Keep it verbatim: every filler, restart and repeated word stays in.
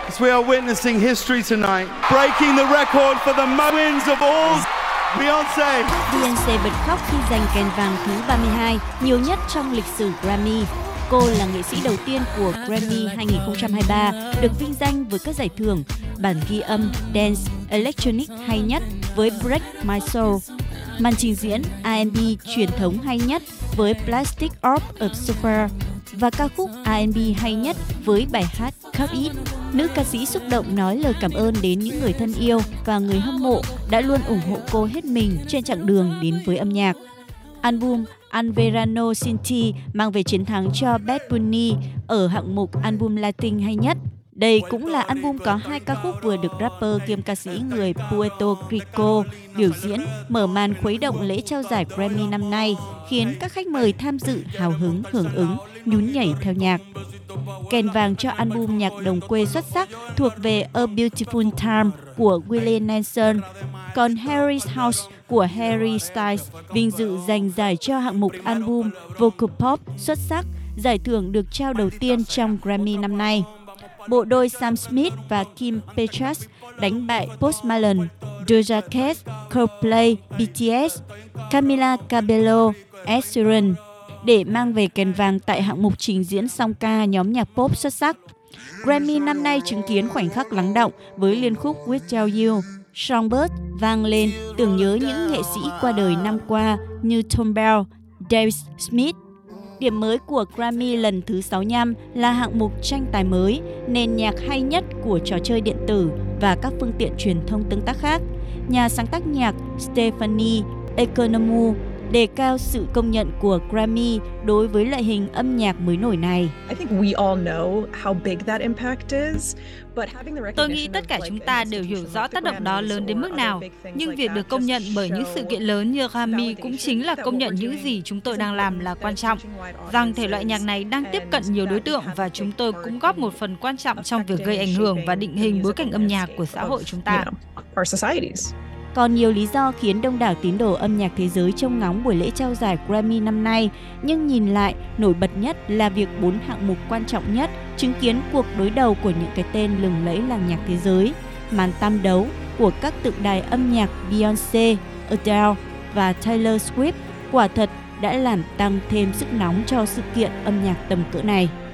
As we are witnessing history tonight, breaking the record for the most wins of all, Beyoncé. Beyoncé bật khóc khi giành kèn vàng thứ ba mươi hai, nhiều nhất trong lịch sử Grammy. Cô là nghệ sĩ đầu tiên của Grammy hai không hai ba được vinh danh với các giải thưởng bản ghi âm Dance Electronic hay nhất với Break My Soul, màn trình diễn R and B truyền thống hay nhất với Plastic Orb of Super và ca khúc R and B hay nhất với bài hát Cup It. Nữ ca sĩ xúc động nói lời cảm ơn đến những người thân yêu và người hâm mộ đã luôn ủng hộ cô hết mình trên chặng đường đến với âm nhạc. Album Al Verano Sin Ti mang về chiến thắng cho Bad Bunny ở hạng mục album Latin hay nhất. Đây cũng là album có hai ca khúc vừa được rapper kiêm ca sĩ người Puerto Rico biểu diễn mở màn khuấy động lễ trao giải Grammy năm nay, khiến các khách mời tham dự hào hứng hưởng ứng, nhún nhảy theo nhạc. Kèn vàng cho album nhạc đồng quê xuất sắc thuộc về A Beautiful Time của Willie Nelson, còn Harry's House của Harry Styles vinh dự giành giải cho hạng mục album Vocal Pop xuất sắc, giải thưởng được trao đầu tiên trong Grammy năm nay. Bộ đôi Sam Smith và Kim Petras đánh bại Post Malone, Doja Cat, Coldplay, B T S, Camila Cabello, Ed Sheeran để mang về kèn vàng tại hạng mục trình diễn song ca nhóm nhạc pop xuất sắc. Grammy năm nay chứng kiến khoảnh khắc lắng đọng với liên khúc Without You. Songbird vang lên tưởng nhớ những nghệ sĩ qua đời năm qua như Tom Bell, Dave Smith. Điểm mới của Grammy lần thứ sáu mươi lăm là hạng mục tranh tài mới, nền nhạc hay nhất của trò chơi điện tử và các phương tiện truyền thông tương tác khác. Nhà sáng tác nhạc Stephanie Economou đề cao sự công nhận của Grammy đối với loại hình âm nhạc mới nổi này. Tôi nghĩ tất cả chúng ta đều hiểu rõ tác động đó lớn đến mức nào, nhưng việc được công nhận bởi những sự kiện lớn như Grammy cũng chính là công nhận những gì chúng tôi đang làm là quan trọng, rằng thể loại nhạc này đang tiếp cận nhiều đối tượng và chúng tôi cũng góp một phần quan trọng trong việc gây ảnh hưởng và định hình bối cảnh âm nhạc của xã hội chúng ta. Còn nhiều lý do khiến đông đảo tín đồ âm nhạc thế giới trông ngóng buổi lễ trao giải Grammy năm nay, nhưng nhìn lại, nổi bật nhất là việc bốn hạng mục quan trọng nhất chứng kiến cuộc đối đầu của những cái tên lừng lẫy làng nhạc thế giới. Màn tam đấu của các tượng đài âm nhạc Beyoncé, Adele và Taylor Swift quả thật đã làm tăng thêm sức nóng cho sự kiện âm nhạc tầm cỡ này.